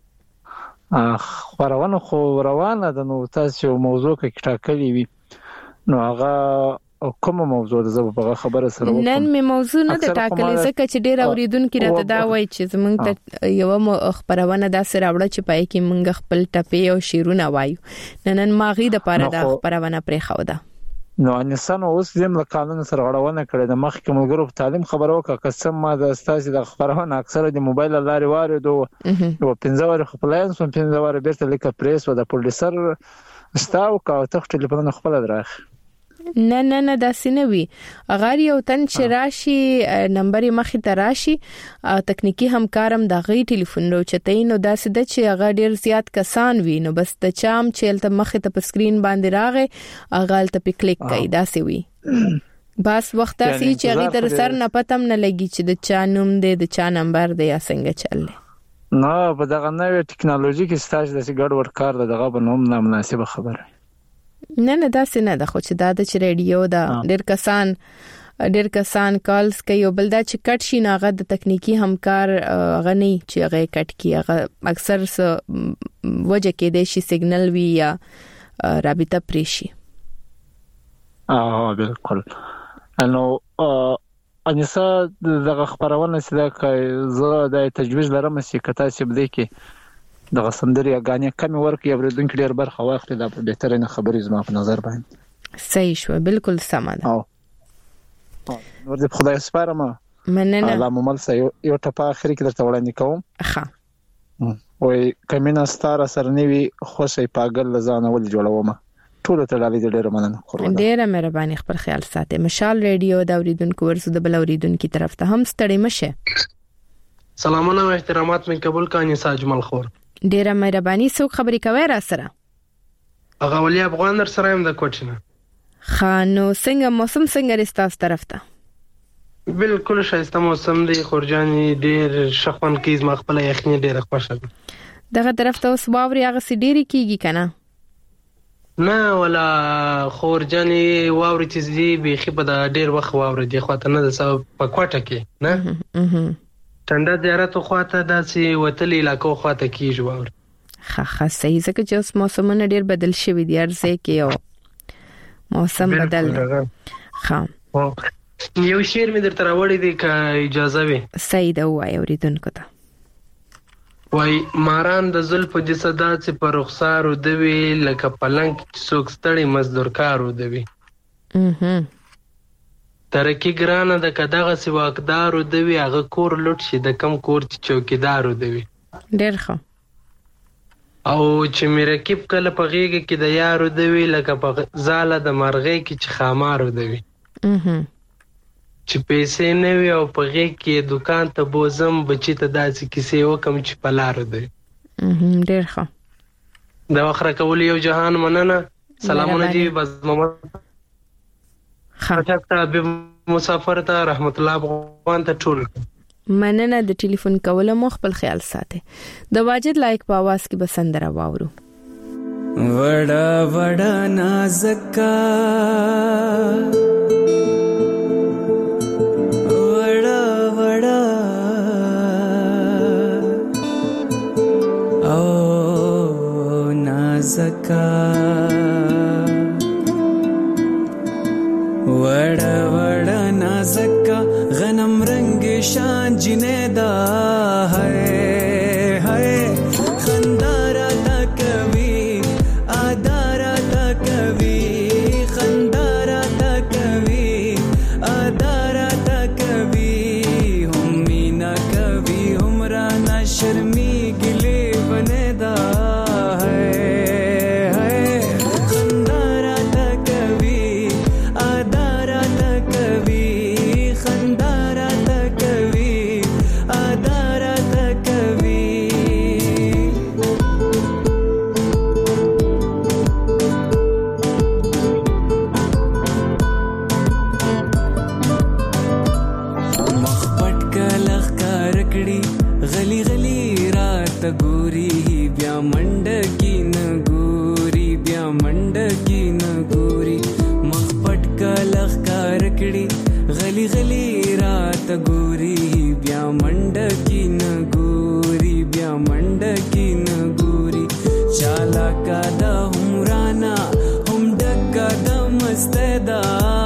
خبرونه خو روانه ده نو تاسو یو موضوع کې ټاکلې وي نو هغه کومه موضوع ده زه په خبره سره وکم. نن می موضوع نه ده ټاکلې ځکه چې ډیر اوریدونکو راته دا وایي چې زمونږ ته یو خبرونه دا سره وړه چې پای کې مونږ خپل ټپې او شیرونه وایو نن ماغي د پاره دا خبرونه پرې خو ده نو انسان اوس زم له قانون سره غړونه کړي د مخکې ملګرو په تعلیم خبرو کا قسم ما د استاد د خبرونه اکثره د موبایل لارې واردو او 15 ور خپلان سو 15 ور بیرته لیکه پریس و د پولیسر استاو کا تخت ټلیفون خپل دراخ نه دا سينوي اگر یو تن شراشي نمبر مخې ته راشي تکنیکی همکارم د غي ټلیفون نو چته نو دا سده چې هغه ډیر زیات کسان وي نو بس د چام چلته مخې ته په سکرین باندې راغی اغال ته په کلیک کوي دا سی وي بس وخت اسی چې هغه در سر نه پتم نه لګي چې د چا نوم دی د چا نمبر دی یا څنګه چلله نو په دغه نوې ټکنالوژي کې ستاسو د ګډ ور کار دغه بنوم نامناسبه خبره نه دا څنګه د خو چې دا د ریډیو دا ډیر کسان کالز کوي او بل دا چې کټ شي ناغه د تکنیکی همکار غني چې هغه کټ کی هغه اکثر وجه کې د شي سیګنل وی یا رابطه پریشي بالکل نو انسا دغه خبرونه چې دا زه د تجویز لرم چې کتا چې بده کې دغه سندري غانې کمی ورکې اوریدونکو ډیر برخه واخلي دا په بهتره نه خبرې زما په نظر باندې صحیح شو بالکل سم ده ورته خدای سپارم مننه الله ممل سه یو ټپه اخر کې درته وړاندې کوم ښه وای کمینا ستاره سرنیوي خوشي پاگل لزانه ول جوړوم ټول ته ډېر مننه. ډېر مهرباني، خپل خیال ساتئ. مشال ریډیو د اوریدونکو ورسو د بل اوریدونکو طرف ته هم ستړي مشه. سلامونه او احترامات من قبول کاني ساجمل خور. ډېر مهرباني، څوک خبرې کوي را سره؟ هغه ولي افغان در سره يم د کوټینه. خانو څنګه موسم څنګه رستاس طرف ته؟ بالکل شایسته موسم دی خورجاني، ډېر شخوان کیز مخبله یخنی ډېر خوښه ده. دغه طرف ته اوس واوري هغه سي ډېری کیږي کنه؟ نه ولا خورجاني واوري چې دی بيخي په دا ډېر وخت واوري دی خواته نه د سبب په کوټه کې نه ټنډه زیارت خواته داسي وتل علاقو خواته کیږي واوري. ها صحیح ځکه چې اوس موسمونه ډېر بدل شوی دی ارزه کې او موسم بدل. ها یو شعر می درته راوړی دی که اجازه وي؟ صحیح ده وایي اوریدونکو ته. وای ماران د زلفو د صدا چې په رخسارو دوي لکه پلنګ چې څوک ستړي مزدور کارو دوي. ترکی ګرانه د کداغه سی واکدارو دوي هغه کور لټ شي د کم کور چې چوکیدارو دوي. ډېر ښه. او چې مرکب کله په غیږ کې د یارو دوي لکه په زاله د مرغې کې چې خامارو دوي. چې پیسې نه وي او په غیږ کې دکان ته بوزم بچی ته داسې کیسې وکم چې په لارو دی. ډېر ښه. د وخت راکول یو جهان مننه. سلامونه دی بس محمد ښه حبیب مسافر ته رحمت الله افغان ته ټول مننه. د ټلیفون کول مو خپل خیال ساتئ. د واجد لایک په आवाज کې بسندره واورو. وڑا وڑا نازکا زکا وڑا وڑا نازکا غنم رنگ شان جنیدا ہے خندارا تا کبھی آدارا تا کبھی خندارا تا کبھی آدارا تا کبھی ہم مینا کبھی عمرانہ شرمی گلے بنیدا غلی غلی رات ګوري بیا منډه کی نه ګوري بیا منډه کی نه ګوري چالا کا د عمرانا هم ډکا د مستدا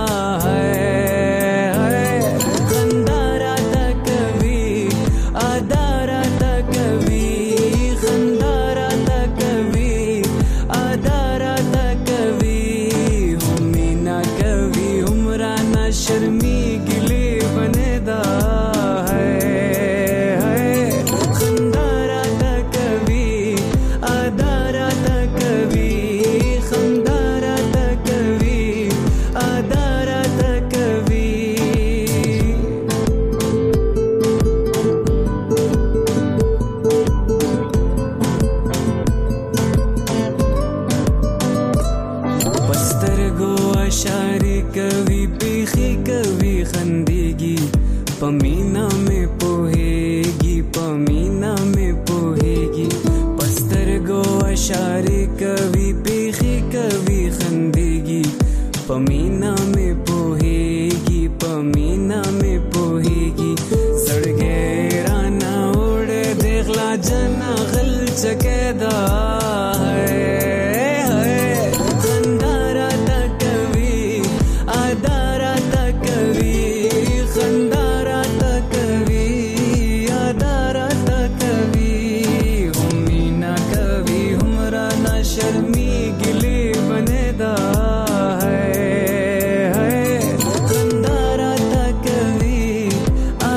पमीना में पोहेगी पमीना में पोहेगी पस्तर गो अशारे कभी बेखी कभी खंदेगी पमीना में पोहेगी पमीना में पोहेगी सड़गे राना उड़े देखला जना गल चकेदा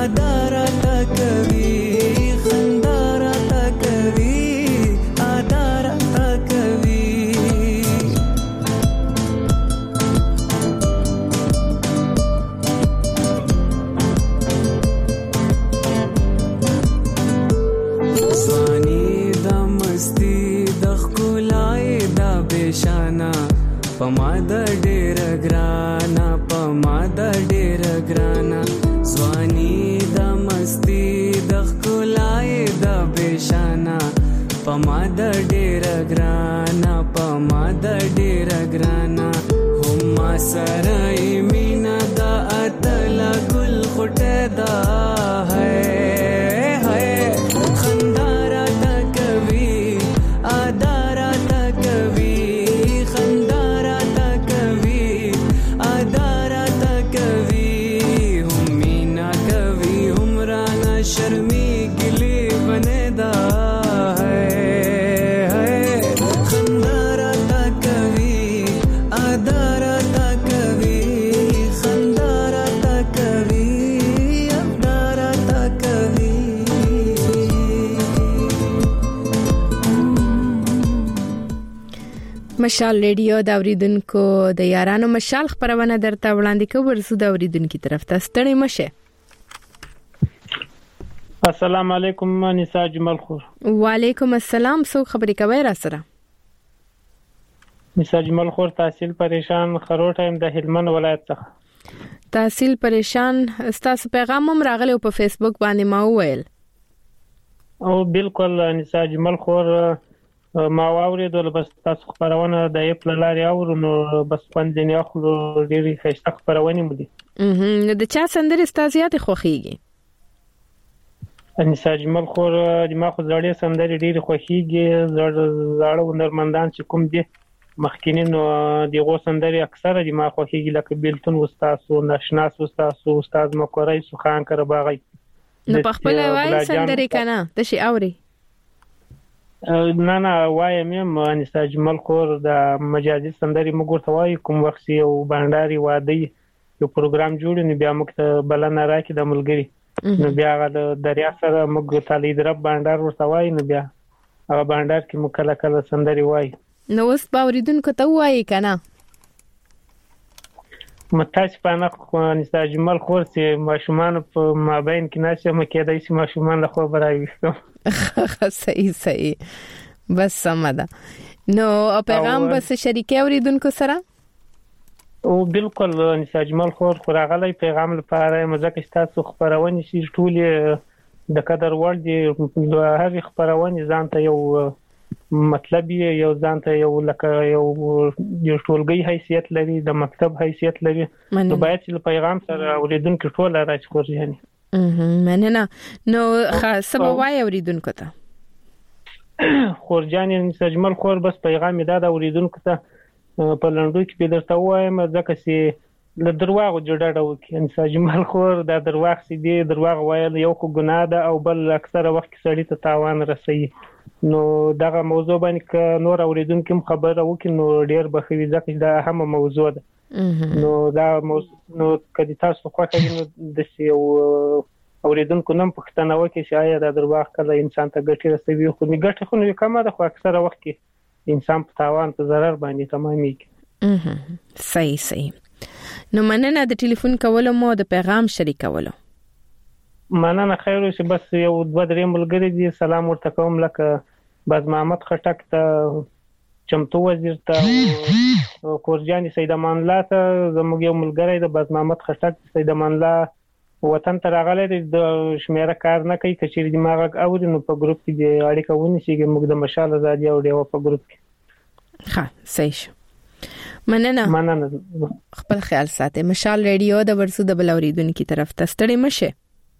Ada پما د ډیر ګرانا پما د ډیر ګرانا ځواني د مستی د خلای د بشانا پما د ډیر ګرانا پما د ډیر ګرانا هم سره مینا د اتل ګل خټه دا ہے خندارا تکوي ادارا تکوي خندارا تکوي ادارا تکوي هم مینا کوي هم رانا شرمي ګلي بنه دا مشال ریډیو د اوریدونکو د یارانو مشال خبرونه درته وړاندې کوو ورسو د اوریدونکو طرف ته ستړي مشه. السلام علیکم نساء جمال خور. وعلیکم السلام. سو خبرې کوي را سره؟ نساء جمال خور تحصیل پریشان خروټه يم د هلمند ولایت څخه. تحصیل پریشان ستاسو پیغام هم راغلی په فیسبوک باندې ما وویل. او بالکل نساء جمال خور ما واورېدل بس تاسو خبرونه د ایپل لارې اورو نو بس پنځنی اخلو ډېری خسته خبرونه مو دي. نو د چا سندرې ستاسو خوښیږي؟ نساء جمال خور د ما خو زړې سندرې ډېری خوښیږي زړه ونرمندان چې کوم دي مخکینی نو دغه سندرې اکثره د ما خوښیږي لکه بیلتون وستاسو ناشناس وستاسو استاد مکورای سوخان کرباغي. نو په خپل وای سندرې کنه د شي اوري؟ نه وایم نساء جمال خور د مجازي سندري موږ ورته وای کوم وخت یو بانداري وادي یو پروګرام جوړ نه بیا موږ ته بلنه راکې د ملګری نو بیا د دریا سره موږ تعالی درب باندار ورته وای نو بیا هغه باندار کې موږ کله کله سندري وای. نو اوس باوریدونکو ته وای کنه متاسفانه نساء جمال خور چې ماشومان په مابین کې ناشه مکه دای چې ماشومان له خو برای صحیح بس سمدا. نو پیغام بس شریکه اوریدونکو سره او بالکل نساء جمال خور راغلی پیغام لپاره مزه تاسو خبرونه شي ټول د قدر وړ دي هغه خبرونه ځانته یو مطلب یو ځانته یو لکه یو ټولګي حیثیت لري د مکتب حیثیت لري نو باید چې پیغام سره اوریدونکو ټول راځي خورجاني. مننه. نو سبا وای اوریدونکو ته خورجاني نساء جمال خور بس پیغام دا اوریدونکو ته په لندو کې به درته وایم ځکه چې له درواغو جوړه وکي نساء جمال خور دا درواغ سي دي درواغ وایل یو خو ګناه ده او بل اکثره وخت سړی ته تاوان رسي نو دغه موضوع باندې ک نور اوریدونکو خبره وکي نو ډیر بخوي ځکه دا هم موضوع ده نو دا نو کدي تاسو خو کوي نو د یو اوریدونکو نن پښتنه وکي چې آیا دا درواغ کله انسان ته ګټه رسوي خو نه ګټه خو نه کومه ده خو اکثره وخت کې انسان په تاوان ته ضرر باندې تمامېږي. صحیح. نو مننه د ټلیفون کولو مو د پیغام شریکولو. مننه خیر اوسه بس یو دوه درې ملګری دي سلام ورته کوم لکه باز محمد خټک ته چمتو وزیر ته کورجاني سید امان الله ته زموږ یو ملګری د باز محمد خټک سید امان الله وطن ته راغلی د شمیره کار نه کوي کچېری دماغ اوري نو په ګروپ کې دی اړیکه ونی شي موږ د مشال ازادي او دیو په ګروپ کې. ها صحیح. مننه. خپل خیال ساتئ. مشال ریډیو د ورسو د بلوریدونکو طرف ته ستړي مشه.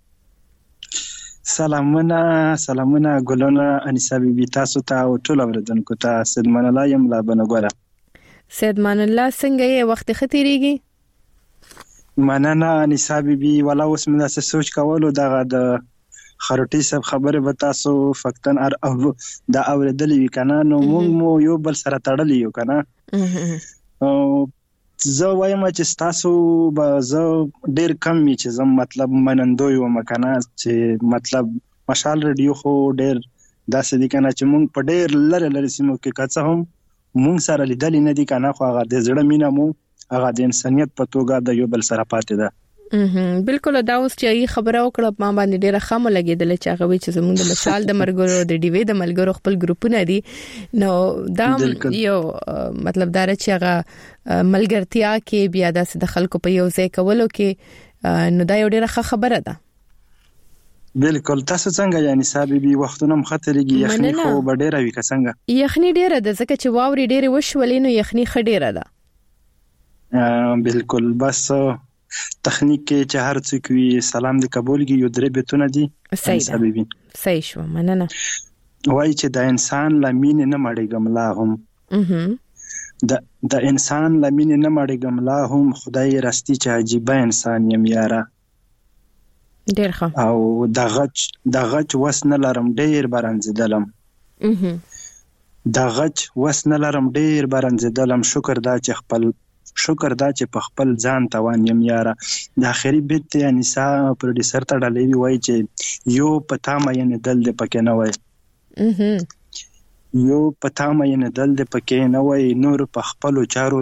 سلامونه ګلونه انیسا بیبي تاسو ته او ټول اوریدونکو ته سیدمان الله یم لا بنګوره. سیدمان الله څنګه یې وخت خطرېږي؟ مننه انیسا بیبي ولا اوس مې څه سوچ کولو دغه د خروټي سب خبره به تاسو فقطن او دا اوریدلې وکنه نو موږ یو بل سره تړلې یو کنه زه وایم چې تاسو به زه ډیر کم می چې زم مطلب منندوی و مکنه چې مطلب مشال ریډیو خو ډیر داسې دي کنه چې موږ په ډیر لره سیمو کې کڅه هم موږ سره لیدل نه دي کنه خو هغه د زړه مینا مو هغه د انسانيت په توګه د یو بل سره پاتې ده. بالکل دا اوس چې خبره وکړه ما باندې ډیره خامه لګیدل چې هغه وی چې زموږ د مشال د مرګرو د ډیوی د ملګرو خپل ګروپونه دي نو دا یو مطلب دا چې هغه ملګرتیا کې بیا د خلکو په یو ځای کولو کې نو دا یو ډیره خبره ده بالکل تاسو څنګه یعنی صاحبي وختونه مخاطرېږي یخني خو به ډیره وي څنګه یخني ډیره ده ځکه چې واوري ډیره وشولې نو یخني خډیره ده بالکل بس تخنیک کې چې هر څه کوي سلام دی قبول کی یو درې بیتونه دي صحیح شو مننه وای چې د انسان لمین نه مړېږم لا هم د انسان لمین نه مړېږم لا هم خدای راستی چې عجیب انسان یم یاره ډیر ښه او د غچ وس نه لرم ډیر برنځدلم د غچ وس نه لرم ډیر برنځدلم شکر دا چې په خپل ځان توان یم یاره د اخري بیت یعنی سا پروډوسر ته ډالې وای چې یو پتا مې نه دل د پکې نه وای یو پتا مې نه دل د پکې نه وای نور په خپل چارو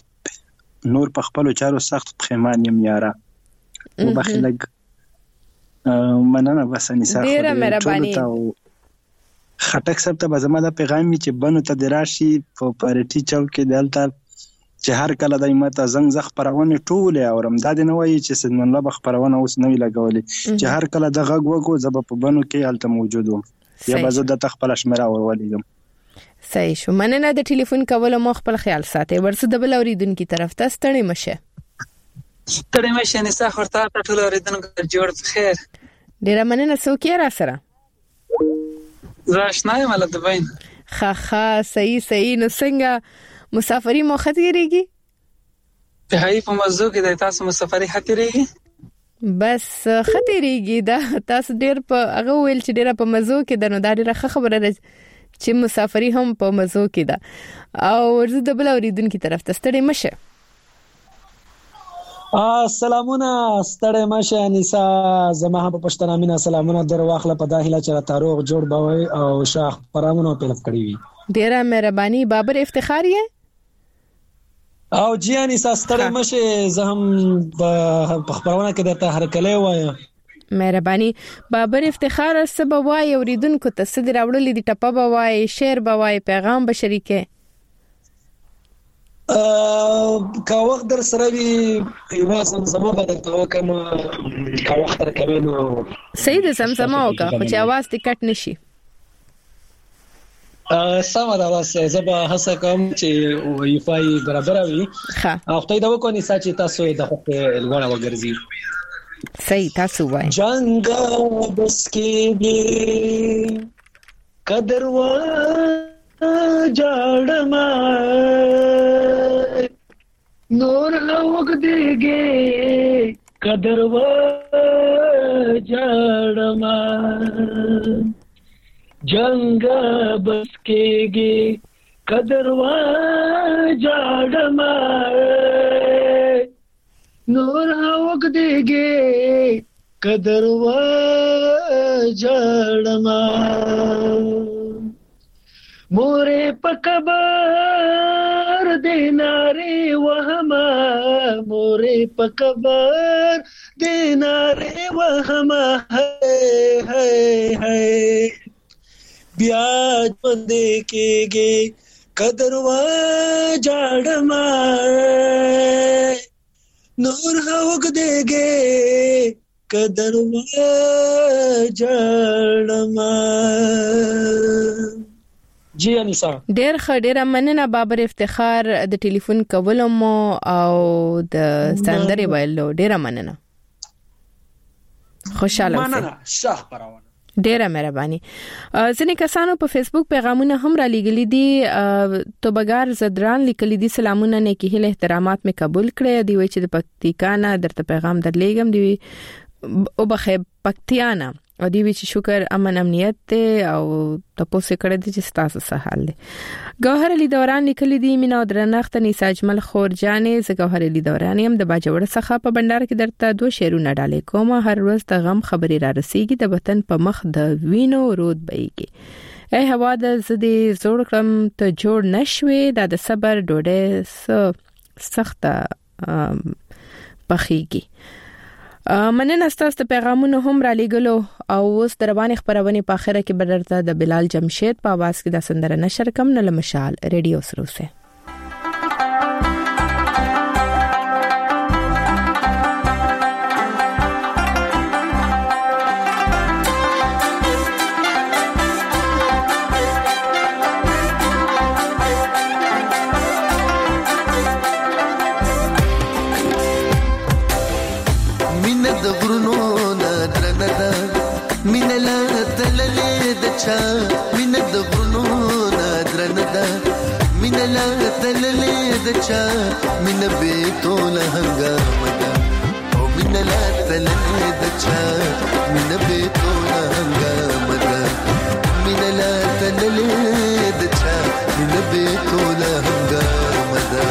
سخت پخمان یم یاره وبخلګ مننه بس انسا ډیره مهرباني خټک صاحب ته زما د پیغام چې بنو ته دراشي په پارټي چوک کې دلته چې هر کله دایمه زنګ خبرونه ټول اورم دا نه وایي چې سید من الله خبرونه اوس نه لګولې چې هر کله د غږ وکړو زب په بنو کې الته موجود وم یا بزو د تخپل شمره ورولېږم صحیح شو مننه د ټلیفون کول مو خپل خیال ساتي ورسره د بل اوریدونکو طرف ته ستړي مشه نسا خورتا ټول اوریدونکو جوړ خیر ډیر مننه سوکې را سره زاشنای مل د بین خا صحیح نو څنګه مسافری مو خطرېږي په هاي په مزو کې د تاسو مسافری خطرېږي بس خطرېږي دا تاسو ډیر په هغه ویل چې ډیر په مزو کې د نو دا ډیره خبره ده چې مسافری هم په مزو کې ده او ورزه د بل اوریدونکو طرف ته ستړي مشه سلامونه ستړی مشه انیسا زما په پښتنه مینا سلامونه در واخله په داخله چې تاروغ جوړ بوي او شاخ پرامونو پیلف کړی وي ډیره مهرباني بابر افتخار یې او جی انیسا ستړی مشه زه هم په خبرونه کې درته هرکلی وایم مهرباني بابر افتخار سبا وای اوریدونکو ته صد راوړل دي ټپه بوای شعر بوای پیغام به شریکه کا وخت در سره وی یو زمزمه به درته وکم کا وخت تر کمنو سید زمزمه وکا خو چې आवाज دې کټ نشي سم دا واسه زبا هڅه کوم چې وای فای برابر وي او خدای دا وکړي چې تاسو د حق الوړه وګرځي صحیح تاسو وای جنگ بس کې قدر و جاړما نور لوګ دیږي قدر و جاړما جنگ بس کېږي قدر و جاړما نور لوګ دیږي قدر و جاړما مورے پکبر دینارے وہما مورے پکبر دینارے وہما ہے بیاج بندے کے گے قدروا جاڑما نور ہوگ دے گے قدروا جاڑما جی انیسا ډیر ډیر مننه بابر افتخار د ټلیفون کولم او د سندري ویلو ډیر مننه خوشاله مننه شاه پرونه ډیره مهرباني ځینې کسانو په فیسبوک پیغامونه هم را لګلي دي توبګار زدران لیکلي دي سلامونه نیکی هله احترامات مې قبول کړې دی وای چې د پکتیکانا درته پیغام درلېګم دی او بخې پکتیانا او دی چې شکر امن امنیت ته او تاسو کړه دي چې تاسو سره حال دي ګوهر علي دوران لیکلي دي مینا درنښت نيسا اجمل خورجانې ز ګوهر علي دوران يم د باجوړ څخه په بندر کې درته دوه شعرونه ډالې کوم هر ورځ د غم خبري را رسیږي د وطن په مخ د وینو رود بېږي اے هوا د زدي زوړ کړم ته جوړ نشوي د صبر ډوډۍ سخته پخېږي مننه تاسو ته پیغامونه هم را لېګلو او اوس دروانې خبرونه په اخره کې بدرته د بلال جمشید په आवाज کې د سندره نشر کم نه لمشال ریډیو سروسه مینه د غرونو نادرنه ده مینه لا تللې د چا مینه به توله هنګامه ده او مینه لا تللې د چا مینه به توله هنګامه ده مینه لا تللې د چا مینه به توله هنګامه ده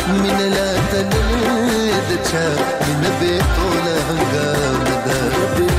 Minna be tola hanga mada